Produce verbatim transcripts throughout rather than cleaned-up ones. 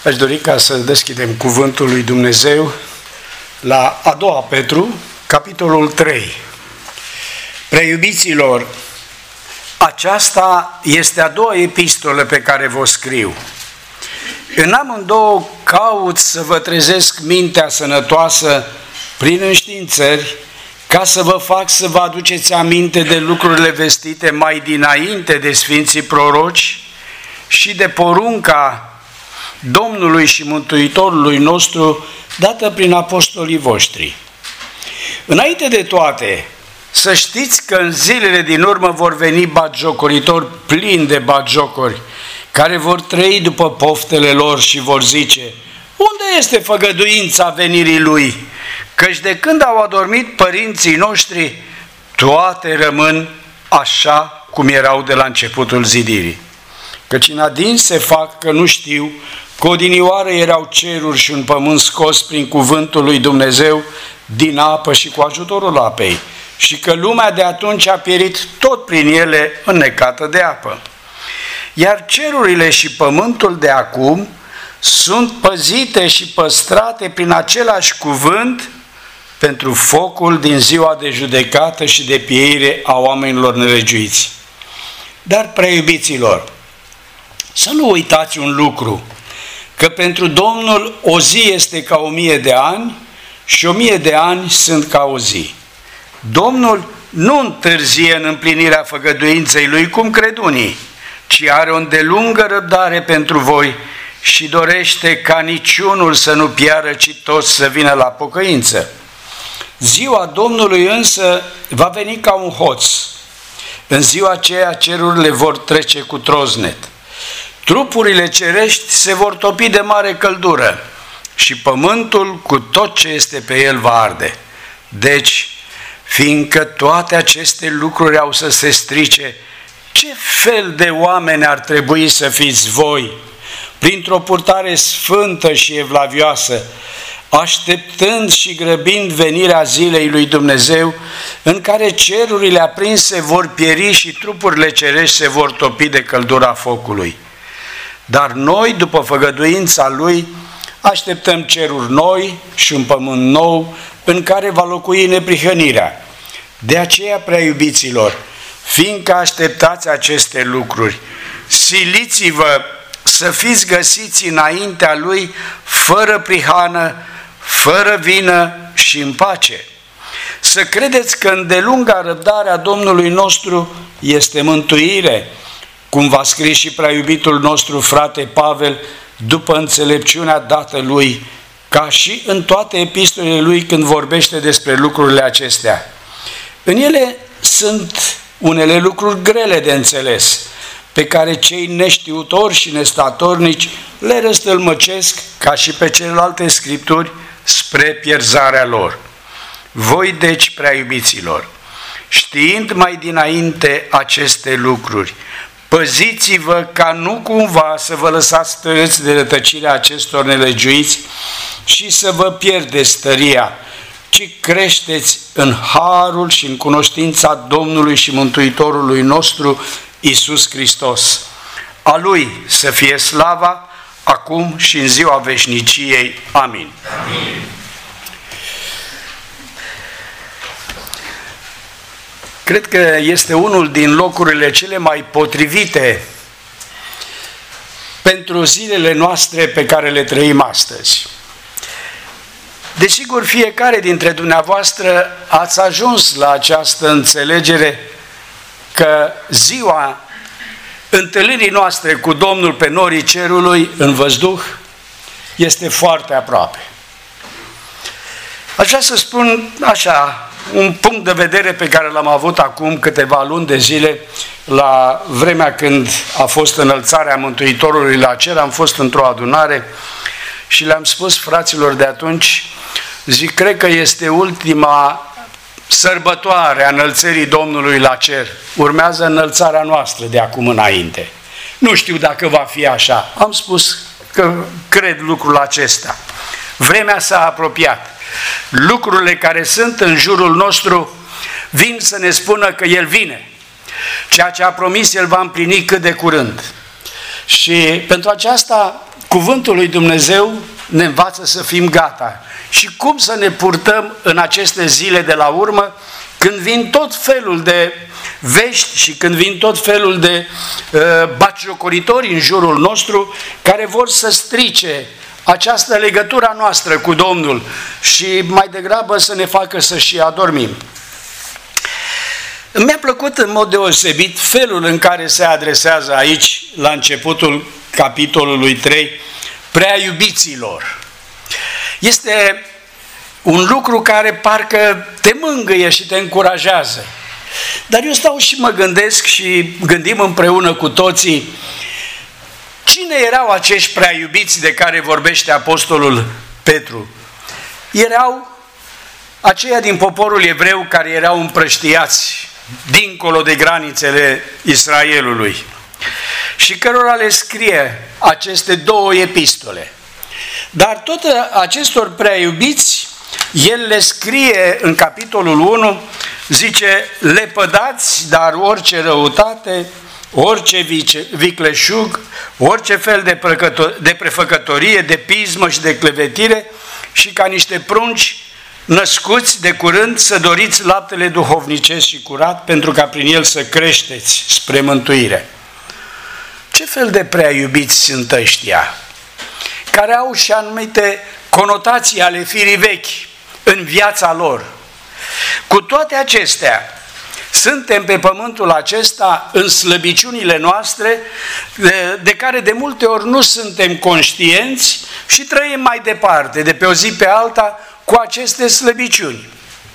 Aș dori ca să deschidem cuvântul lui Dumnezeu la a doua Petru, capitolul trei. Preiubiților, aceasta este a doua epistolă pe care vă scriu. În amândouă caut să vă trezesc mintea sănătoasă prin înștiințări, ca să vă fac să vă aduceți aminte de lucrurile vestite mai dinainte de Sfinții Proroci și de porunca Domnului și Mântuitorului nostru dată prin apostolii voștri. Înainte de toate, să știți că în zilele din urmă vor veni batjocoritori plini de batjocori, care vor trăi după poftele lor și vor zice: unde este făgăduința venirii Lui? Căci de când au adormit părinții noștri, toate rămân așa cum erau de la începutul zidirii. Căci în adins se fac că nu știu că odinioară erau ceruri și un pământ scos prin cuvântul lui Dumnezeu din apă și cu ajutorul apei, și că lumea de atunci a pierit tot prin ele înnecată de apă. Iar cerurile și pământul de acum sunt păzite și păstrate prin același cuvânt pentru focul din ziua de judecată și de pieire a oamenilor nelegiuiți. Dar, preiubiților, să nu uitați un lucru, că pentru Domnul o zi este ca o mie de ani și o mie de ani sunt ca o zi. Domnul nu întârzie în împlinirea făgăduinței Lui, cum cred unii, ci are o îndelungă răbdare pentru voi și dorește ca niciunul să nu piară, ci toți să vină la pocăință. Ziua Domnului însă va veni ca un hoț. În ziua aceea cerurile vor trece cu troznet. Trupurile cerești se vor topi de mare căldură și pământul cu tot ce este pe el va arde. Deci, fiindcă toate aceste lucruri au să se strice, ce fel de oameni ar trebui să fiți voi, printr-o purtare sfântă și evlavioasă, așteptând și grăbind venirea zilei lui Dumnezeu, în care cerurile aprinse vor pieri și trupurile cerești se vor topi de căldura focului. Dar noi, după făgăduința Lui, așteptăm ceruri noi și un pământ nou, în care va locui neprihănirea. De aceea, prea iubiților, fiindcă așteptați aceste lucruri, siliți-vă să fiți găsiți înaintea Lui fără prihană, fără vină și în pace. Să credeți că îndelunga răbdarea Domnului nostru este mântuire, cum v-a scris și prea iubitul nostru frate Pavel, după înțelepciunea dată lui, ca și în toate epistolele lui când vorbește despre lucrurile acestea. În ele sunt unele lucruri grele de înțeles, pe care cei neștiutori și nestatornici le răstălmăcesc, ca și pe celelalte scripturi, spre pierzarea lor. Voi deci, prea iubiților, știind mai dinainte aceste lucruri, păziți-vă ca nu cumva să vă lăsați tăiți de rătăcirea acestor nelegiuiți și să vă pierdeți tăria, ci creșteți în harul și în cunoștința Domnului și Mântuitorului nostru, Iisus Hristos. A Lui să fie slava, acum și în ziua veșniciei. Amin. Amin. Cred că este unul din locurile cele mai potrivite pentru zilele noastre pe care le trăim astăzi. Desigur, fiecare dintre dumneavoastră ați ajuns la această înțelegere că ziua întâlnirii noastre cu Domnul pe norii cerului în văzduh este foarte aproape. Aș vrea să spun așa, un punct de vedere pe care l-am avut acum câteva luni de zile, la vremea când a fost înălțarea Mântuitorului la cer. Am fost într-o adunare și le-am spus fraților de atunci, zic, cred că este ultima sărbătoare a înălțării Domnului la cer. Urmează înălțarea noastră de acum înainte. Nu știu dacă va fi așa. Am spus că cred lucrul acesta. Vremea s-a apropiat. Lucrurile care sunt în jurul nostru vin să ne spună că El vine. Ceea ce a promis El va împlini cât de curând. Și pentru aceasta cuvântul lui Dumnezeu ne învață să fim gata. Și cum să ne purtăm în aceste zile de la urmă, când vin tot felul de vești și când vin tot felul de uh, batjocoritori în jurul nostru care vor să strice această legătură noastră cu Domnul și mai degrabă să ne facă să și adormim. Mi-a plăcut în mod deosebit felul în care se adresează aici, la începutul capitolului trei, prea iubiților. Este un lucru care parcă te mângâie și te încurajează. Dar eu stau și mă gândesc și gândim împreună cu toții, cine erau acești prea iubiți de care vorbește apostolul Petru? Erau aceia din poporul evreu care erau împrăștiați dincolo de granițele Israelului și cărora le scrie aceste două epistole. Dar tot acestor prea iubiți, el le scrie în capitolul unu, zice, lepădați, dar orice răutate, orice vicleșug, orice fel de, de prefăcătorie, de pismă și de clevetire și ca niște prunci născuți de curând să doriți laptele duhovnicesc și curat pentru ca prin el să creșteți spre mântuire. Ce fel de prea iubiți sunt ăștia care au și anumite conotații ale firii vechi în viața lor? Cu toate acestea, suntem pe pământul acesta în slăbiciunile noastre, de care de multe ori nu suntem conștienți și trăim mai departe, de pe o zi pe alta, cu aceste slăbiciuni.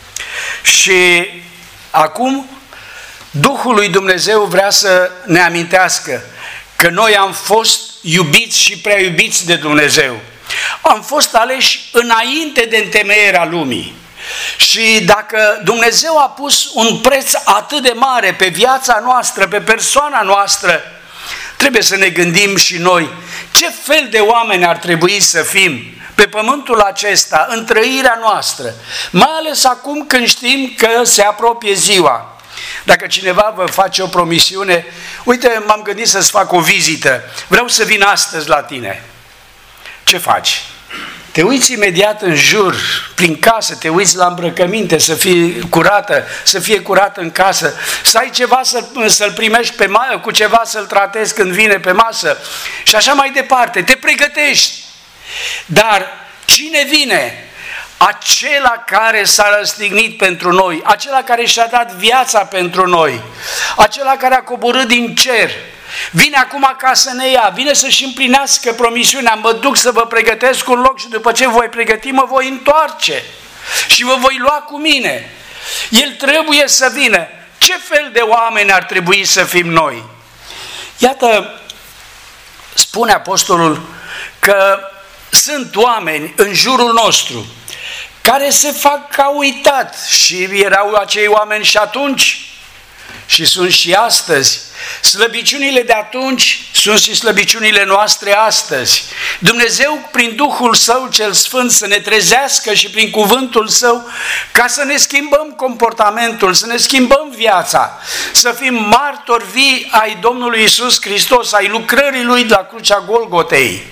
Și acum Duhul lui Dumnezeu vrea să ne amintească că noi am fost iubiți și prea iubiți de Dumnezeu. Am fost aleși înainte de întemeierea lumii. Și dacă Dumnezeu a pus un preț atât de mare pe viața noastră, pe persoana noastră, trebuie să ne gândim și noi ce fel de oameni ar trebui să fim pe pământul acesta, în trăirea noastră, mai ales acum când știm că se apropie ziua. Dacă cineva vă face o promisiune, uite, m-am gândit să-ți fac o vizită, vreau să vin astăzi la tine. Ce faci? Te uiți imediat în jur, prin casă, te uiți la îmbrăcăminte, să fie curată, să fie curată în casă, să ai ceva să, să-l primești pe masă, cu ceva să-l tratezi când vine pe masă și așa mai departe. Te pregătești. Dar cine vine? Acela care s-a răstignit pentru noi, acela care și-a dat viața pentru noi, acela care a coborât din cer, vine acum ca să ne ia, vine să-și împlinească promisiunea, mă duc să vă pregătesc un loc și după ce voi pregăti mă voi întoarce și vă voi lua cu mine. El trebuie să vină. Ce fel de oameni ar trebui să fim noi? Iată, spune apostolul că sunt oameni în jurul nostru care se fac ca uitat și erau acei oameni și atunci și sunt și astăzi. Slăbiciunile de atunci sunt și slăbiciunile noastre astăzi. Dumnezeu, prin Duhul Său cel Sfânt, să ne trezească și prin cuvântul Său ca să ne schimbăm comportamentul, să ne schimbăm viața, să fim martori vii ai Domnului Iisus Hristos, ai lucrării Lui de la crucea Golgotei.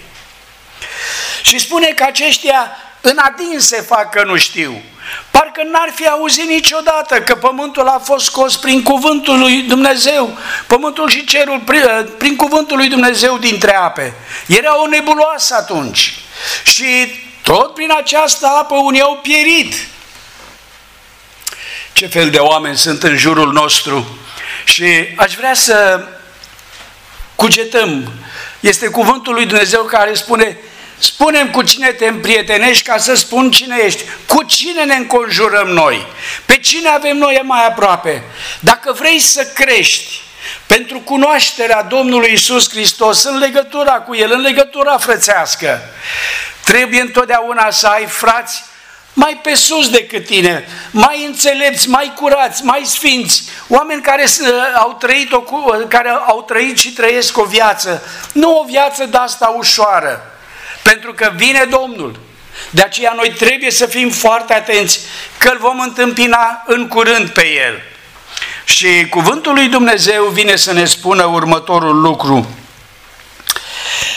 Și spune că aceștia în adin se fac că nu știu. Parcă n-ar fi auzit niciodată că pământul a fost scos prin cuvântul lui Dumnezeu, pământul și cerul prin, prin cuvântul lui Dumnezeu dintre ape. Era o nebuloasă atunci și tot prin această apă unii au pierit. Ce fel de oameni sunt în jurul nostru și aș vrea să cugetăm. Este cuvântul lui Dumnezeu care spune: spune-mi cu cine te împrietenești ca să spun cine ești. Cu cine ne înconjurăm noi? Pe cine avem noi mai aproape? Dacă vrei să crești pentru cunoașterea Domnului Iisus Hristos, în legătura cu El, în legătura frățească, trebuie întotdeauna să ai frați mai pe sus decât tine, mai înțelepți, mai curați, mai sfinți, oameni care au trăit, o, care au trăit și trăiesc o viață, nu o viață de asta ușoară, pentru că vine Domnul. De aceea noi trebuie să fim foarte atenți că îl vom întâmpina în curând pe El. Și cuvântul lui Dumnezeu vine să ne spună următorul lucru.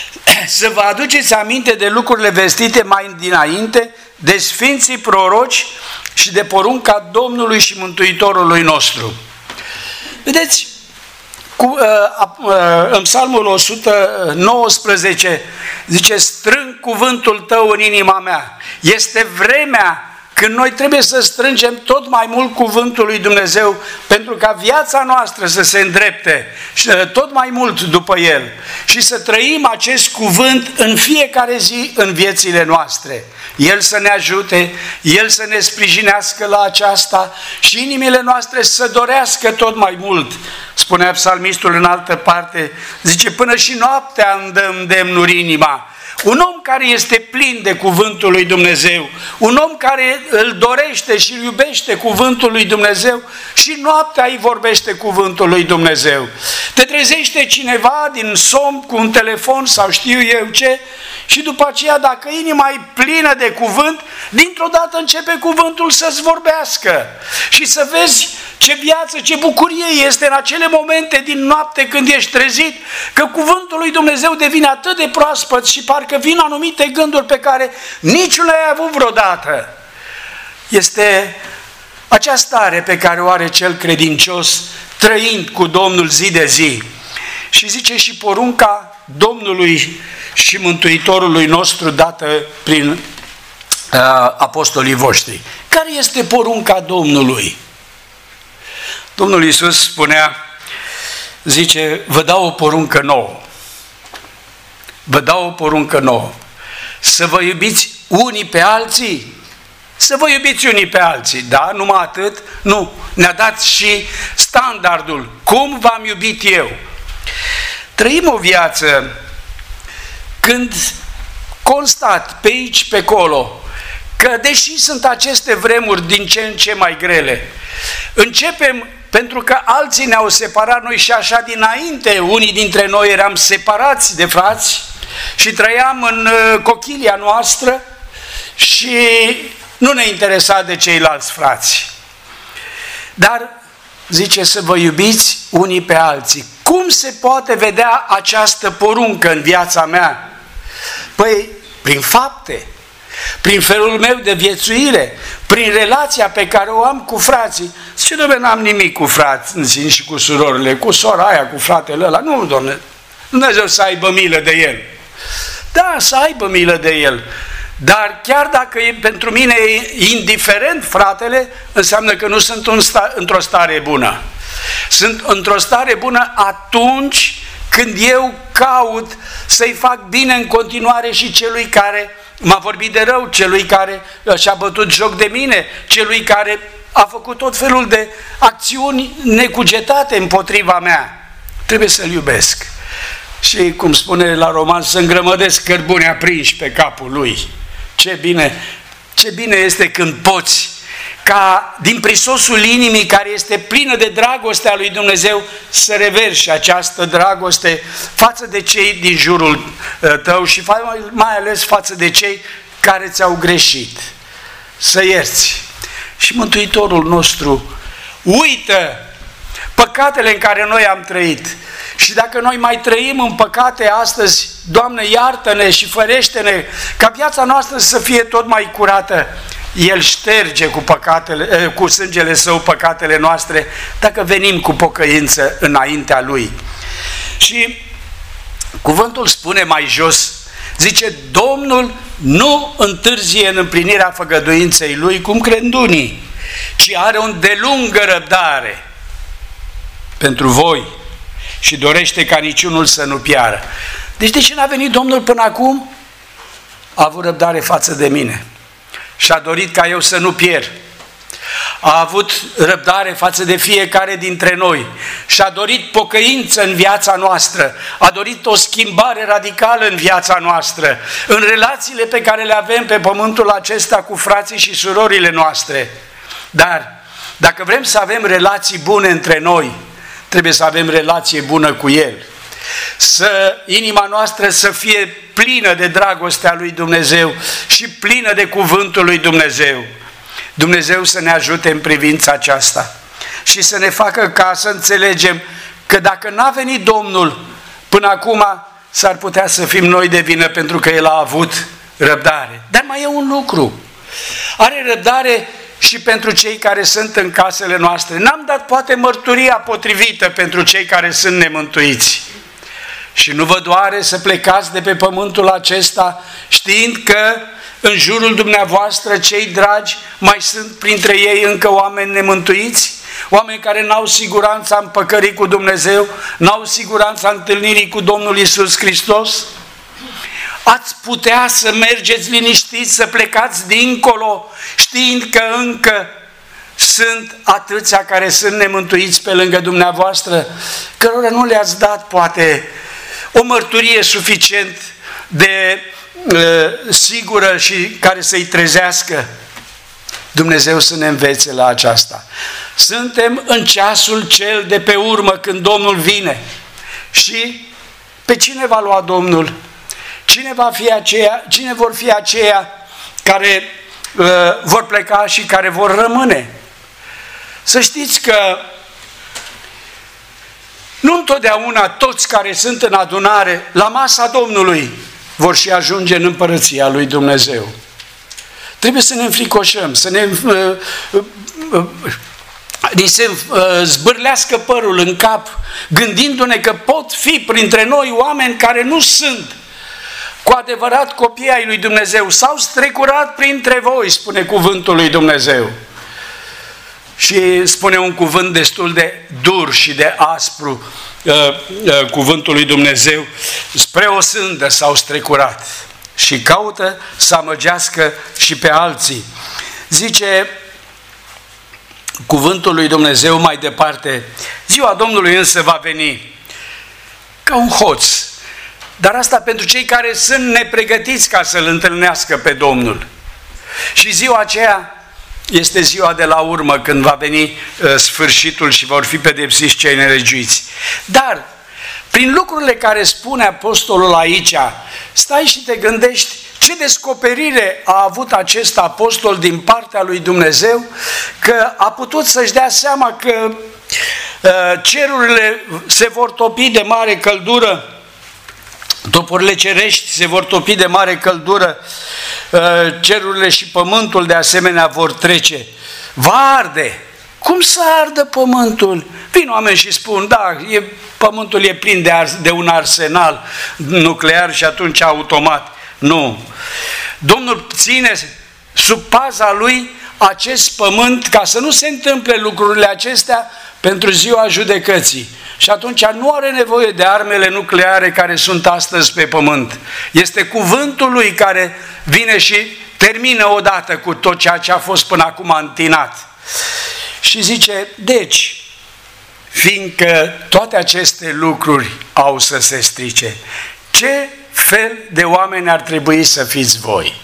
să vă aduceți aminte de lucrurile vestite mai dinainte, de sfinții proroci și de porunca Domnului și Mântuitorului nostru. Vedeți, cu, uh, uh, în Psalmul o sută nouăsprezece zice: strâng cuvântul tău în inima mea. Este vremea când noi trebuie să strângem tot mai mult cuvântul lui Dumnezeu pentru ca viața noastră să se îndrepte tot mai mult după El și să trăim acest cuvânt în fiecare zi în viețile noastre. El să ne ajute, El să ne sprijinească la aceasta și inimile noastre să dorească tot mai mult. Spunea psalmistul în altă parte, zice: până și noaptea îmi dă îndemnuri inima. Un om care este plin de cuvântul lui Dumnezeu, un om care îl dorește și îl iubește cuvântul lui Dumnezeu și noaptea îi vorbește cuvântul lui Dumnezeu. Te trezește cineva din somn cu un telefon sau știu eu ce și după aceea, dacă inima e plină de cuvânt, dintr-o dată începe cuvântul să-ți vorbească și să vezi ce viață, ce bucurie este în acele momente din noapte când ești trezit, că cuvântul lui Dumnezeu devine atât de proaspăt și parcă vin anumite gânduri pe care nici nu le-ai avut vreodată. Este acea stare pe care o are cel credincios trăind cu Domnul zi de zi. Și zice și porunca Domnului și Mântuitorului nostru dată prin uh, apostolii voștri. Care este porunca Domnului? Domnul Iisus spunea, zice: vă dau o poruncă nouă. Vă dau o poruncă nouă. Să vă iubiți unii pe alții. Să vă iubiți unii pe alții. Da? Numai atât? Nu. Ne-a dat și standardul. Cum v-am iubit eu? Trăim o viață când constat pe aici, pe acolo, că deși sunt aceste vremuri din ce în ce mai grele, începem, pentru că alții ne-au separat, noi și așa dinainte, unii dintre noi eram separați de frați și trăiam în cochilia noastră și nu ne interesa de ceilalți frați. Dar zice să vă iubiți unii pe alții. Cum se poate vedea această poruncă în viața mea? Păi, prin fapte, prin felul meu de viețuire, prin relația pe care o am cu frații. Zice: Doamne, n-am nimic cu frații și cu surorile, cu sora aia, cu fratele ăla. Nu, Doamne, Dumnezeu să aibă milă de el. Da, să aibă milă de el. Dar chiar dacă e, pentru mine e indiferent fratele, înseamnă că nu sunt în sta, într-o stare bună. Sunt într-o stare bună atunci când eu caut să-i fac bine în continuare și celui care m-a vorbit de rău, celui care și-a bătut joc de mine, celui care a făcut tot felul de acțiuni necugetate împotriva mea. Trebuie să-l iubesc. Și, cum spune la roman, să îngrămădesc cărbuni aprinși pe capul lui. Ce bine, ce bine este când poți, ca din prisosul inimii care este plină de dragostea lui Dumnezeu, să reverși această dragoste față de cei din jurul tău și mai ales față de cei care ți-au greșit. Să ierți. Și Mântuitorul nostru uită păcatele în care noi am trăit. Și dacă noi mai trăim în păcate astăzi, Doamne, iartă-ne și ferește-ne ca viața noastră să fie tot mai curată. El șterge cu, păcatele, cu sângele Său păcatele noastre dacă venim cu pocăință înaintea Lui. Și cuvântul spune mai jos, zice: Domnul nu întârzie în împlinirea făgăduinței Lui, cum cred unii, ci are o îndelungă răbdare pentru voi și dorește ca niciunul să nu piară. Deci de ce n-a venit Domnul până acum? A avut răbdare față de mine și a dorit ca eu să nu pierd. A avut răbdare față de fiecare dintre noi și a dorit pocăință în viața noastră, a dorit o schimbare radicală în viața noastră, în relațiile pe care le avem pe pământul acesta cu frații și surorile noastre. Dar dacă vrem să avem relații bune între noi, trebuie să avem relație bună cu El. Să inima noastră să fie plină de dragostea lui Dumnezeu și plină de cuvântul lui Dumnezeu. Dumnezeu să ne ajute în privința aceasta și să ne facă ca să înțelegem că dacă n-a venit Domnul până acum, s-ar putea să fim noi de vină pentru că el a avut răbdare. Dar mai e un lucru. Are răbdare și pentru cei care sunt în casele noastre. N-am dat poate mărturia potrivită pentru cei care sunt nemântuiți. Și nu vă doare să plecați de pe pământul acesta știind că în jurul dumneavoastră, cei dragi, mai sunt printre ei încă oameni nemântuiți? Oameni care n-au siguranța împăcării cu Dumnezeu, n-au siguranța întâlnirii cu Domnul Iisus Hristos? Ați putea să mergeți liniștiți, să plecați dincolo, știind că încă sunt atâția care sunt nemântuiți pe lângă dumneavoastră, cărora nu le-ați dat poate o mărturie suficient de uh, sigură și care să-i trezească. Dumnezeu să ne învețe la aceasta. Suntem în ceasul cel de pe urmă, când Domnul vine. Și pe cine va lua Domnul? Cine, va fi aceea, cine vor fi aceia care uh, vor pleca și care vor rămâne? Să știți că nu întotdeauna toți care sunt în adunare la masa Domnului vor și ajunge în împărăția lui Dumnezeu. Trebuie să ne înfricoșăm, să ne, uh, uh, uh, ni se uh, zbârlească părul în cap, gândindu-ne că pot fi printre noi oameni care nu sunt cu adevărat copii ai lui Dumnezeu, s-au strecurat printre voi, spune cuvântul lui Dumnezeu. Și spune un cuvânt destul de dur și de aspru, uh, uh, cuvântul lui Dumnezeu, spre o sândă s-au strecurat și caută să amăgească și pe alții. Zice cuvântul lui Dumnezeu mai departe, ziua Domnului însă va veni ca un hoț, dar asta pentru cei care sunt nepregătiți ca să-L întâlnească pe Domnul. Și ziua aceea este ziua de la urmă, când va veni uh, sfârșitul și vor fi pedepsiți cei nelegiuiți. Dar, prin lucrurile care spune apostolul aici, stai și te gândești ce descoperire a avut acest apostol din partea lui Dumnezeu, că a putut să-și dea seama că uh, cerurile se vor topi de mare căldură, topurile cerești se vor topi de mare căldură, cerurile și pământul de asemenea vor trece. Va arde. Cum să ardă pământul? Vin oameni și spun, da, e, pământul e plin de, ars, de un arsenal nuclear și atunci automat. Nu. Domnul ține sub paza lui acest pământ ca să nu se întâmple lucrurile acestea pentru ziua judecății. Și atunci nu are nevoie de armele nucleare care sunt astăzi pe pământ. Este cuvântul lui care vine și termină odată cu tot ceea ce a fost până acum întinat. Și zice, deci, fiindcă toate aceste lucruri au să se strice, ce fel de oameni ar trebui să fiți voi?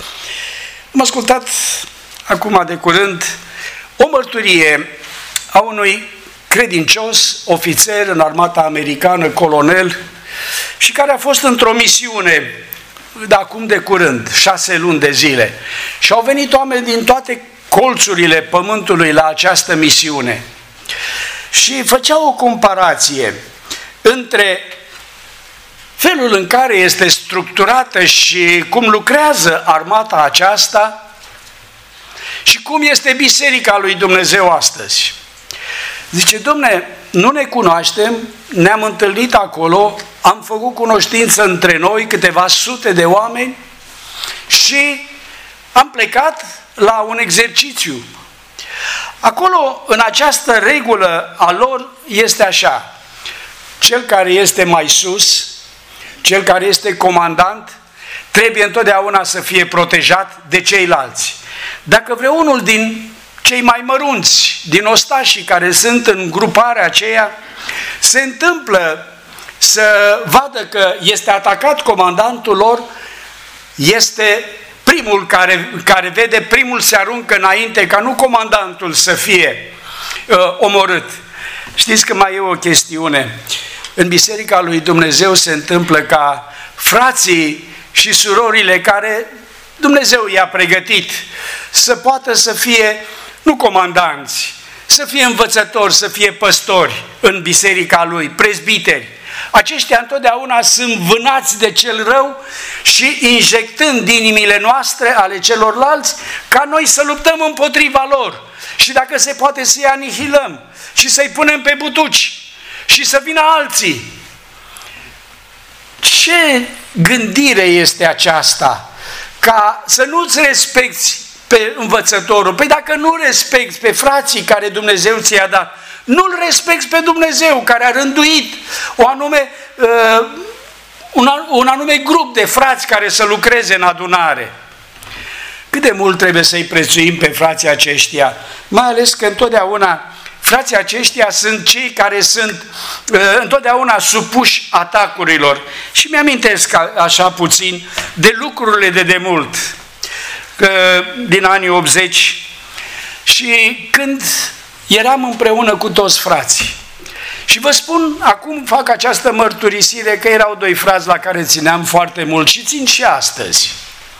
Am ascultat acum de curând o mărturie a unui credincios, ofițer în armata americană, colonel, și care a fost într-o misiune de acum de curând, șase luni de zile. Și au venit oameni din toate colțurile pământului la această misiune. Și făceau o comparație între felul în care este structurată și cum lucrează armata aceasta și cum este Biserica lui Dumnezeu astăzi. Zice, Dom'le, nu ne cunoaștem, ne-am întâlnit acolo, am făcut cunoștință între noi, câteva sute de oameni, și am plecat la un exercițiu. Acolo, în această regulă a lor, este așa: cel care este mai sus, cel care este comandant, trebuie întotdeauna să fie protejat de ceilalți. Dacă vreunul din cei mai mărunți, din ostașii care sunt în gruparea aceea, se întâmplă să vadă că este atacat comandantul lor, este primul care, care vede, primul se aruncă înainte ca nu comandantul să fie uh, omorât. Știți că mai e o chestiune. În Biserica lui Dumnezeu se întâmplă ca frații și surorile care Dumnezeu i-a pregătit să poată să fie nu comandanți, să fie învățători, să fie păstori în biserica lui, prezbiteri. Aceștia întotdeauna sunt vânați de cel rău și injectând din inimile noastre ale celorlalți ca noi să luptăm împotriva lor. Și dacă se poate să-i anihilăm și să-i punem pe butuci și să vină alții. Ce gândire este aceasta? Ca să nu-ți respecti pe învățătorul. Păi dacă nu respecti pe frații care Dumnezeu ți-a dat, nu-L respecti pe Dumnezeu care a rânduit o anume, uh, un, un anume grup de frați care să lucreze în adunare. Cât de mult trebuie să-i prețuim pe frații aceștia, mai ales că întotdeauna frații aceștia sunt cei care sunt uh, întotdeauna supuși atacurilor. Și mi-amintesc așa puțin de lucrurile de demult, uh, din anii optzeci, și când eram împreună cu toți frații. Și vă spun, acum fac această mărturisire că erau doi frați la care țineam foarte mult și țin și astăzi.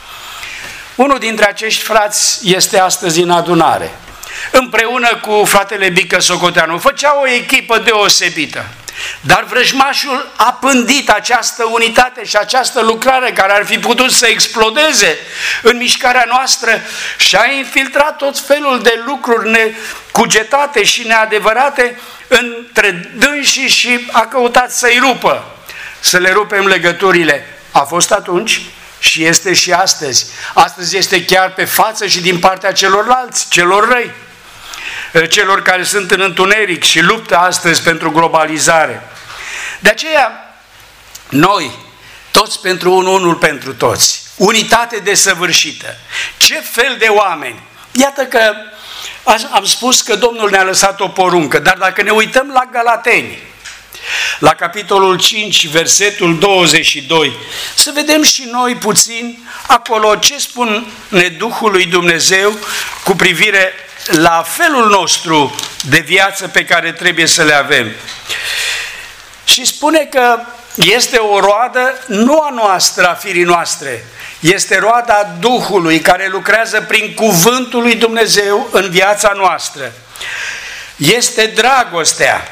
Unul dintre acești frați este astăzi în adunare. Împreună cu fratele Bică Socoteanu făcea o echipă deosebită. Dar vrăjmașul a pândit această unitate și această lucrare care ar fi putut să explodeze în mișcarea noastră și a infiltrat tot felul de lucruri necugetate și neadevărate între dânsii și a căutat să-i rupă, să le rupem legăturile. A fost atunci și este și astăzi. Astăzi este chiar pe față și din partea celorlalți, celor răi, celor care sunt în întuneric și luptă astăzi pentru globalizare. De aceea, noi, toți pentru unul, unul pentru toți, unitate desăvârșită. Ce fel de oameni? Iată că am spus că Domnul ne-a lăsat o poruncă, dar dacă ne uităm la Galateni, la capitolul cinci, versetul douăzeci și doi, să vedem și noi puțin acolo ce spune Duhul lui Dumnezeu cu privire la felul nostru de viață pe care trebuie să le avem. Și spune că este o roadă nu a noastră, a firii noastre, este roada Duhului care lucrează prin cuvântul lui Dumnezeu în viața noastră. Este dragostea.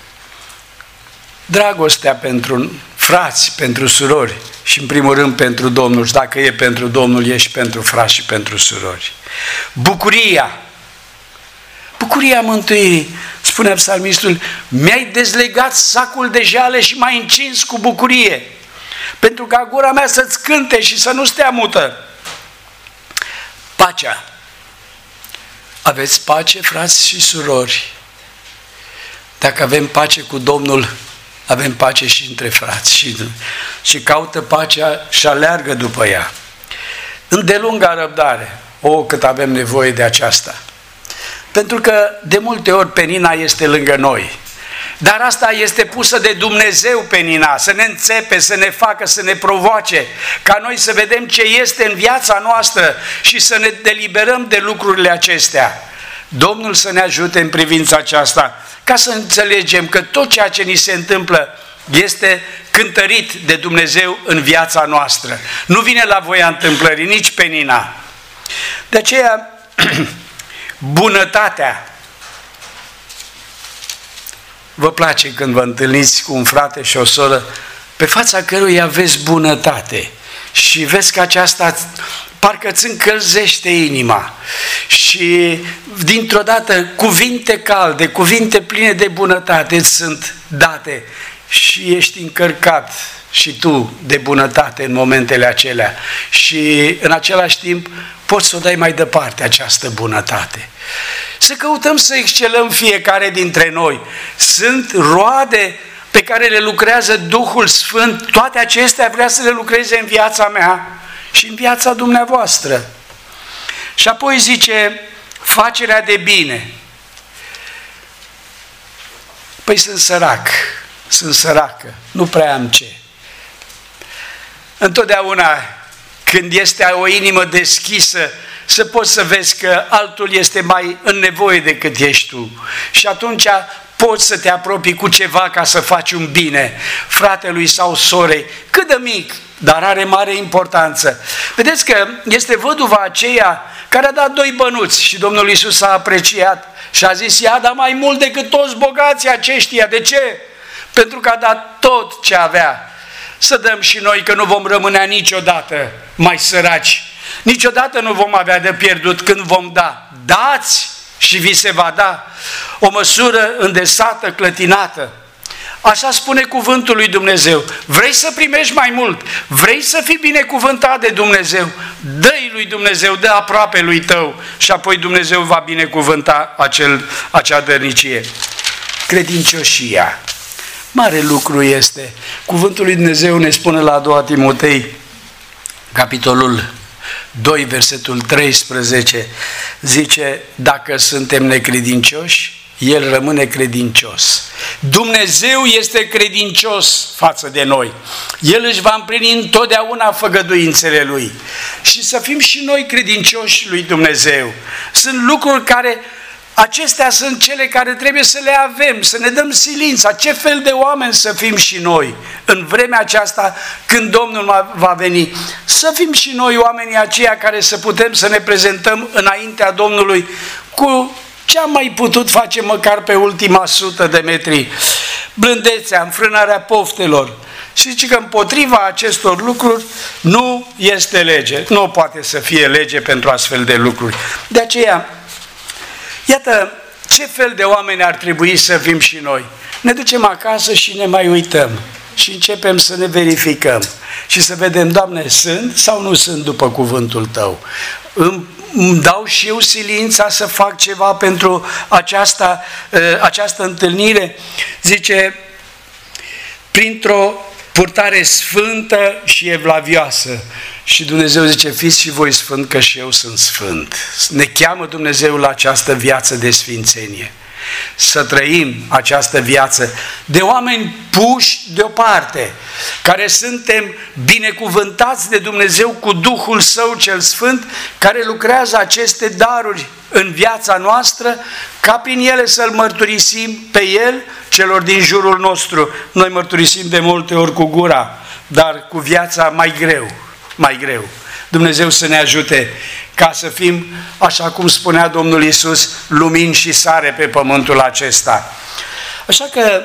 Dragostea pentru frați, pentru surori și în primul rând pentru Domnul. Și dacă e pentru Domnul, e și pentru frați și pentru surori. Bucuria. Bucuria mântuirii. Spune psalmistul, mi-ai dezlegat sacul de jale și m-ai încins cu bucurie, pentru ca gura mea să-ți cânte și să nu stea mută. Pacea. Aveți pace, frați și surori? Dacă avem pace cu Domnul, avem pace și între frați. Și, și caută pacea și aleargă după ea. Îndelunga răbdare. O, cât avem nevoie de aceasta. Pentru că de multe ori penina este lângă noi. Dar asta este pusă de Dumnezeu, penina, să ne înțepe, să ne facă, să ne provoace, ca noi să vedem ce este în viața noastră și să ne deliberăm de lucrurile acestea. Domnul să ne ajute în privința aceasta, ca să înțelegem că tot ceea ce ni se întâmplă este cântărit de Dumnezeu în viața noastră. Nu vine la voia întâmplării, nici penina. De aceea, bunătatea. Vă place când vă întâlniți cu un frate și o soră pe fața căruia aveți bunătate și vezi că aceasta parcă îți încălzește inima și dintr-o dată cuvinte calde, cuvinte pline de bunătate îți sunt date și ești încărcat și tu de bunătate în momentele acelea și în același timp poți să o dai mai departe această bunătate. Să căutăm să excelăm fiecare dintre noi. Sunt roade pe care le lucrează Duhul Sfânt, toate acestea vrea să le lucreze în viața mea și în viața dumneavoastră. Și apoi zice, facerea de bine. Păi sunt sărac, sunt săracă, nu prea am ce. Întotdeauna când este o inimă deschisă, să poți să vezi că altul este mai în nevoie decât ești tu. Și atunci poți să te apropii cu ceva ca să faci un bine fratelui sau sorei, cât de mic, dar are mare importanță. Vedeți că este văduva aceea care a dat doi bănuți și Domnul Iisus a apreciat și a zis, ia da mai mult decât toți bogații aceștia. De ce? pentru că a dat tot ce avea, să dăm și noi, că nu vom rămâne niciodată mai săraci. Niciodată nu vom avea de pierdut când vom da. Dați și vi se va da, o măsură îndesată, clătinată. Așa spune cuvântul lui Dumnezeu. Vrei să primești mai mult? Vrei să fii binecuvântat de Dumnezeu? Dă-i lui Dumnezeu, dă aproape lui tău și apoi Dumnezeu va binecuvânta acel, acea dărnicie. Credincioșia. Mare lucru este. Cuvântul lui Dumnezeu ne spune la a doua Timotei, capitolul doi, versetul treisprezece, zice, dacă suntem necredincioși, El rămâne credincios. Dumnezeu este credincios față de noi. El își va împlini întotdeauna făgăduințele Lui. Și să fim și noi credincioși lui Dumnezeu. Sunt lucruri care, acestea sunt cele care trebuie să le avem, să ne dăm silința. Ce fel de oameni să fim și noi în vremea aceasta când Domnul va veni? Să fim și noi oamenii aceia care să putem să ne prezentăm înaintea Domnului cu ce am mai putut face măcar pe ultima sută de metri. Blândețea, înfrânarea poftelor. Și zice că împotriva acestor lucruri nu este lege. Nu poate să fie lege pentru astfel de lucruri. De aceea, iată ce fel de oameni ar trebui să fim și noi. Ne ducem acasă și ne mai uităm. Și începem să ne verificăm. Și să vedem, Doamne, sunt sau nu sunt după cuvântul Tău? Îmi îmi dau și eu silința să fac ceva pentru aceasta, această întâlnire? Zice, printr-o purtare sfântă și evlavioasă. Și Dumnezeu zice, fiți și voi sfânt, că și eu sunt sfânt. Ne cheamă Dumnezeu la această viață de sfințenie. Să trăim această viață de oameni puși deoparte, care suntem binecuvântați de Dumnezeu cu Duhul Său cel Sfânt, care lucrează aceste daruri în viața noastră, ca prin ele să-L mărturisim pe El celor din jurul nostru. Noi mărturisim de multe ori cu gura, dar cu viața mai greu, mai greu. Dumnezeu să ne ajute ca să fim, așa cum spunea Domnul Iisus, lumini și sare pe pământul acesta. Așa că,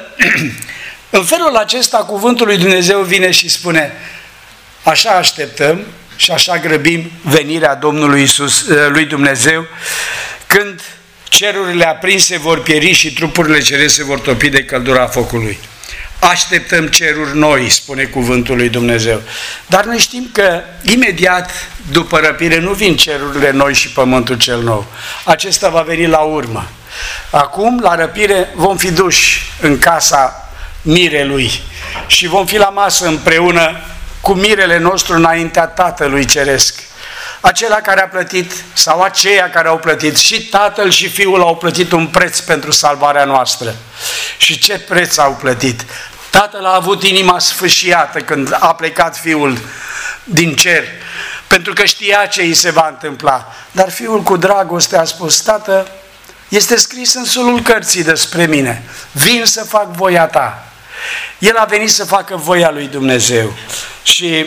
în felul acesta, cuvântul lui Dumnezeu vine și spune, așa așteptăm și așa grăbim venirea Domnului Iisus, lui Dumnezeu, când cerurile aprinse vor pieri și trupurile cerești se vor topi de căldura focului. Așteptăm ceruri noi, spune cuvântul lui Dumnezeu. Dar noi știm că imediat după răpire nu vin cerurile noi și pământul cel nou. Acesta va veni la urmă. Acum, la răpire, vom fi duși în casa mirelui și vom fi la masă împreună cu mirele nostru înaintea Tatălui Ceresc. Acela care a plătit, sau aceia care au plătit, și Tatăl și Fiul au plătit un preț pentru salvarea noastră. Și ce preț au plătit? Tatăl a avut inima sfâșiată când a plecat Fiul din cer, pentru că știa ce îi se va întâmpla. Dar Fiul cu dragoste a spus, Tată, este scris în sulul cărții despre mine, vin să fac voia ta. El a venit să facă voia lui Dumnezeu și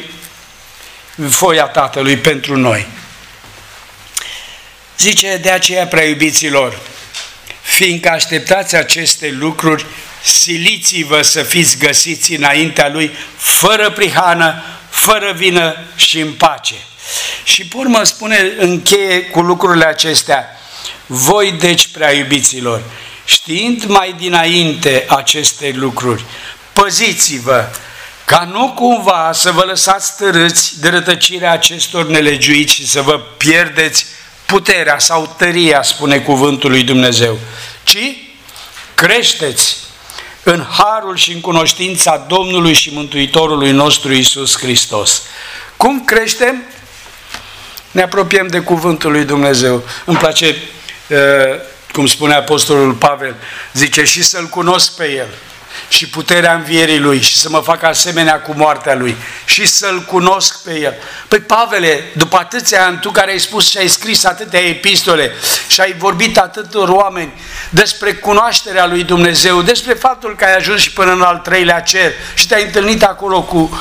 voia Tatălui pentru noi. Zice, de aceea, prea iubiților, fiindcă așteptați aceste lucruri, siliți-vă să fiți găsiți înaintea Lui, fără prihană, fără vină și în pace. Și pe urmă spune, încheie cu lucrurile acestea, voi deci, prea iubiților, știind mai dinainte aceste lucruri, păziți-vă, ca nu cumva să vă lăsați târâți de rătăcirea acestor nelegiuiți și să vă pierdeți puterea sau tăria, spune cuvântul lui Dumnezeu, ci creșteți în harul și în cunoștința Domnului și Mântuitorului nostru Iisus Hristos. Cum creștem? Ne apropiem de cuvântul lui Dumnezeu. Îmi place, cum spune Apostolul Pavel, zice, și să-L cunosc pe El și puterea învierii Lui și să mă fac asemenea cu moartea Lui și să-L cunosc pe El. Păi, Pavele, după atâția ani, tu care ai spus și ai scris atâtea epistole și ai vorbit atâtor oameni despre cunoașterea lui Dumnezeu, despre faptul că ai ajuns și până în al treilea cer și te-ai întâlnit acolo cu,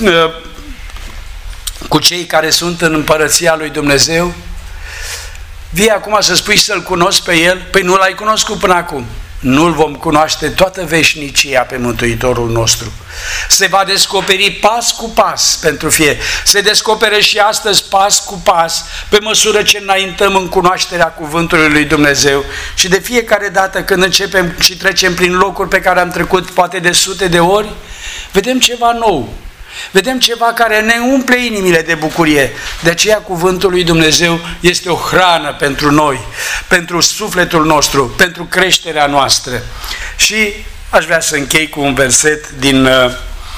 cu cei care sunt în împărăția lui Dumnezeu, vii acum să spui să-L cunosc pe El? Păi nu L-ai cunoscut până acum. nu-L vom cunoaște toată veșnicia pe Mântuitorul nostru. Se va descoperi pas cu pas pentru fie. Se descoperă și astăzi pas cu pas, pe măsură ce înaintăm în cunoașterea cuvântului lui Dumnezeu. Și de fiecare dată când începem și trecem prin locuri pe care am trecut poate de sute de ori, vedem ceva nou. Vedem ceva care ne umple inimile de bucurie. De aceea cuvântul lui Dumnezeu este o hrană pentru noi, pentru sufletul nostru, pentru creșterea noastră. Și aș vrea să închei cu un verset din uh,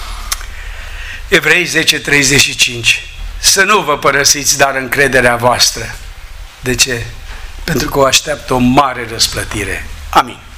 Evrei zece treizeci și cinci. Să nu vă părăsiți, dar încrederea voastră. De ce? Pentru că o așteaptă o mare răsplătire. Amin.